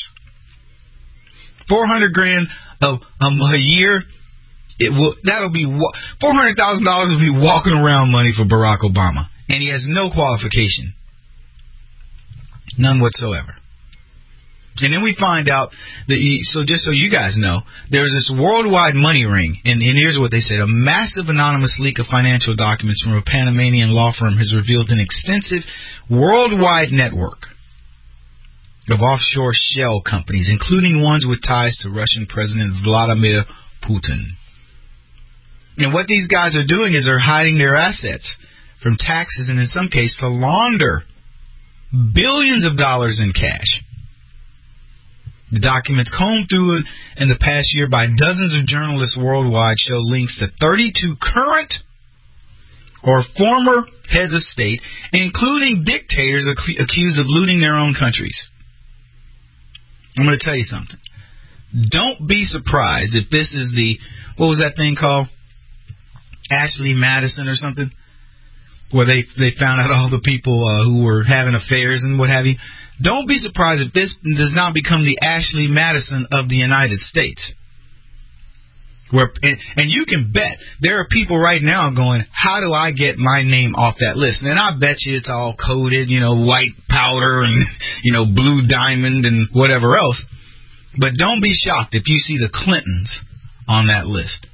Speaker 8: Four hundred grand of um, a year. It will. That'll be four hundred thousand dollars. Will be walking around money for Barack Obama, and he has no qualification, none whatsoever. And then we find out that. He, so just so you guys know, there's this worldwide money ring, and, and here's what they said: a massive anonymous leak of financial documents from a Panamanian law firm has revealed an extensive worldwide network of offshore shell companies, including ones with ties to Russian President Vladimir Putin. And what these guys are doing is they're hiding their assets from taxes and in some cases to launder billions of dollars in cash. The documents combed through in the past year by dozens of journalists worldwide show links to thirty-two current or former heads of state, including dictators accused of looting their own countries. I'm going to tell you something. Don't be surprised if this is the, what was that thing called? Ashley Madison or something? Where they, they found out all the people uh, who were having affairs and what have you. Don't be surprised if this does not become the Ashley Madison of the United States. Where and, and you can bet there are people right now going, how do I get my name off that list? And I bet you it's all coded, you know, white powder and, you know, blue diamond and whatever else. But don't be shocked if you see the Clintons on that list.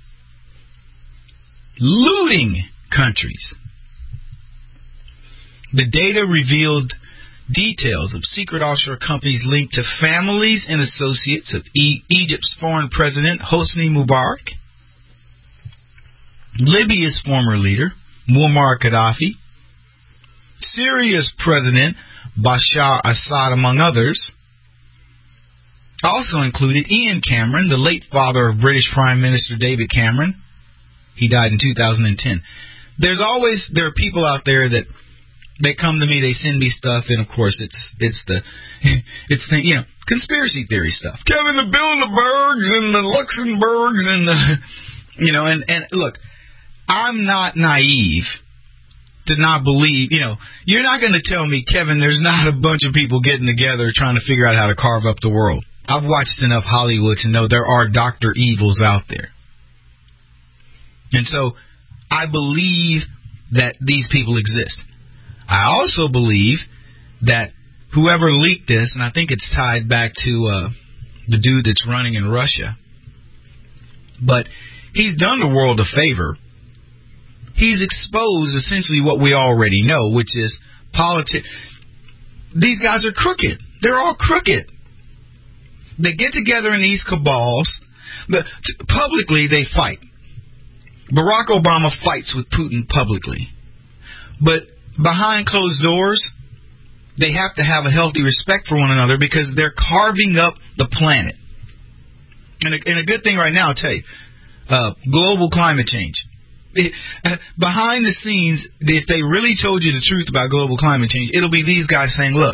Speaker 8: Looting countries. The data revealed details of secret offshore companies linked to families and associates of e- Egypt's foreign president, Hosni Mubarak, Libya's former leader, Muammar Gaddafi, Syria's president, Bashar Assad, among others. Also included Ian Cameron, the late father of British Prime Minister David Cameron. He died in two thousand ten. There's always, there are people out there that they come to me, they send me stuff, and of course it's it's the it's the you know conspiracy theory stuff. Kevin, the Bilderbergs and the Luxembourgs and the you know and and look, I'm not naive to not believe. You know, you're not going to tell me, Kevin, there's not a bunch of people getting together trying to figure out how to carve up the world. I've watched enough Hollywood to know there are Doctor Evils out there. And so I believe that these people exist. I also believe that whoever leaked this, and I think it's tied back to uh, the dude that's running in Russia, but he's done the world a favor. He's exposed essentially what we already know, which is politics. These guys are crooked. They're all crooked. They get together in these cabals. But publicly, they fight. Barack Obama fights with Putin publicly. But behind closed doors, they have to have a healthy respect for one another because they're carving up the planet. And a, and a good thing right now, I'll tell you, uh, global climate change. It, uh, behind the scenes, if they really told you the truth about global climate change, it'll be these guys saying, look,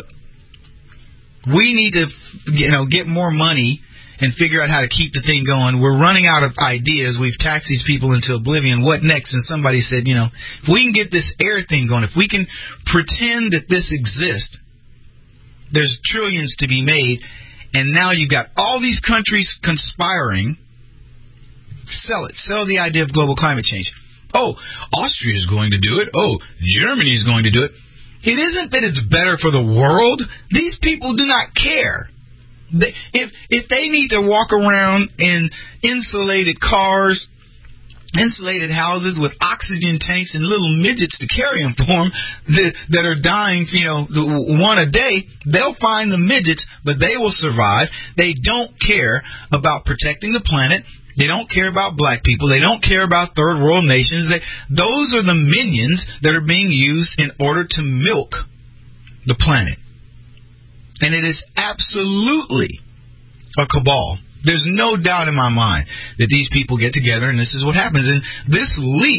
Speaker 8: we need to, you know, get more money and figure out how to keep the thing going. We're running out of ideas. We've taxed these people into oblivion. What next? And somebody said, you know, if we can get this air thing going, if we can pretend that this exists, there's trillions to be made. And now you've got all these countries conspiring. Sell it. Sell the idea of global climate change. Oh, Austria is going to do it. Oh, Germany is going to do it. It isn't that it's better for the world. These people do not care. They, if if they need to walk around in insulated cars, insulated houses with oxygen tanks and little midgets to carry them for them that, that are dying, you know, one a day, they'll find the midgets, but they will survive. They don't care about protecting the planet. They don't care about black people. They don't care about third world nations. They, those are the minions that are being used in order to milk the planet. And it is absolutely a cabal. There's no doubt in my mind that these people get together and this is what happens. And this leak,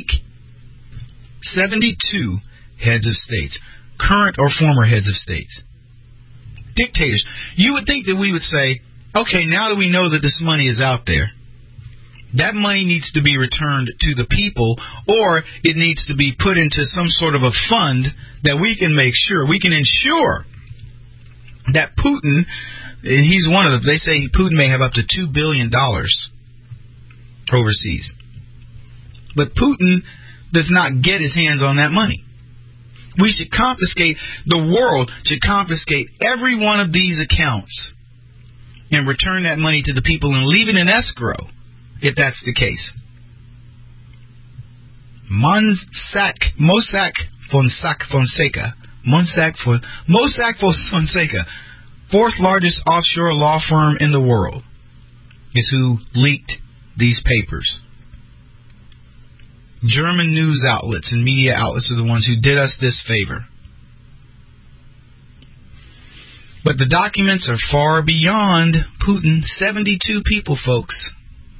Speaker 8: seventy-two heads of states, current or former heads of states, dictators. You would think that we would say, okay, now that we know that this money is out there, that money needs to be returned to the people, or it needs to be put into some sort of a fund that we can make sure, we can ensure that Putin, and he's one of them, they say Putin may have up to two billion dollars overseas. But Putin does not get his hands on that money. We should confiscate, the world should confiscate every one of these accounts and return that money to the people and leave it in escrow. If that's the case. Mossack, Mossack Fonseca, Fonseca, Mossack, Mossack Fonseca, fourth largest offshore law firm in the world, is who leaked these papers. German news outlets and media outlets are the ones who did us this favor. But the documents are far beyond Putin. seventy-two people, folks.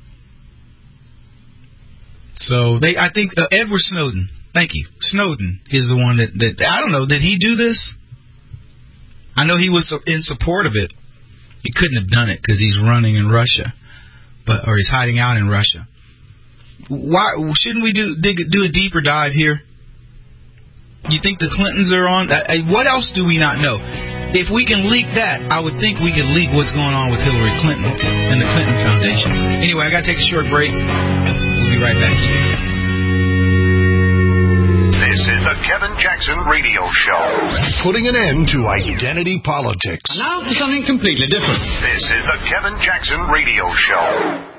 Speaker 8: So they, I think uh, Edward Snowden, thank you, Snowden is the one that, that, I don't know, did he do this? I know he was in support of it. He couldn't have done it because he's running in Russia, but or he's hiding out in Russia. Why shouldn't we do dig, do a deeper dive here? You think the Clintons are on? Uh, what else do we not know? If we can leak that, I would think we could leak what's going on with Hillary Clinton and the Clinton Foundation. Anyway, I got to take a short break. We'll be right back.
Speaker 2: This is the Kevin Jackson Radio Show.
Speaker 22: Putting an end to identity politics.
Speaker 9: And now for something completely different.
Speaker 2: This is the Kevin Jackson Radio Show.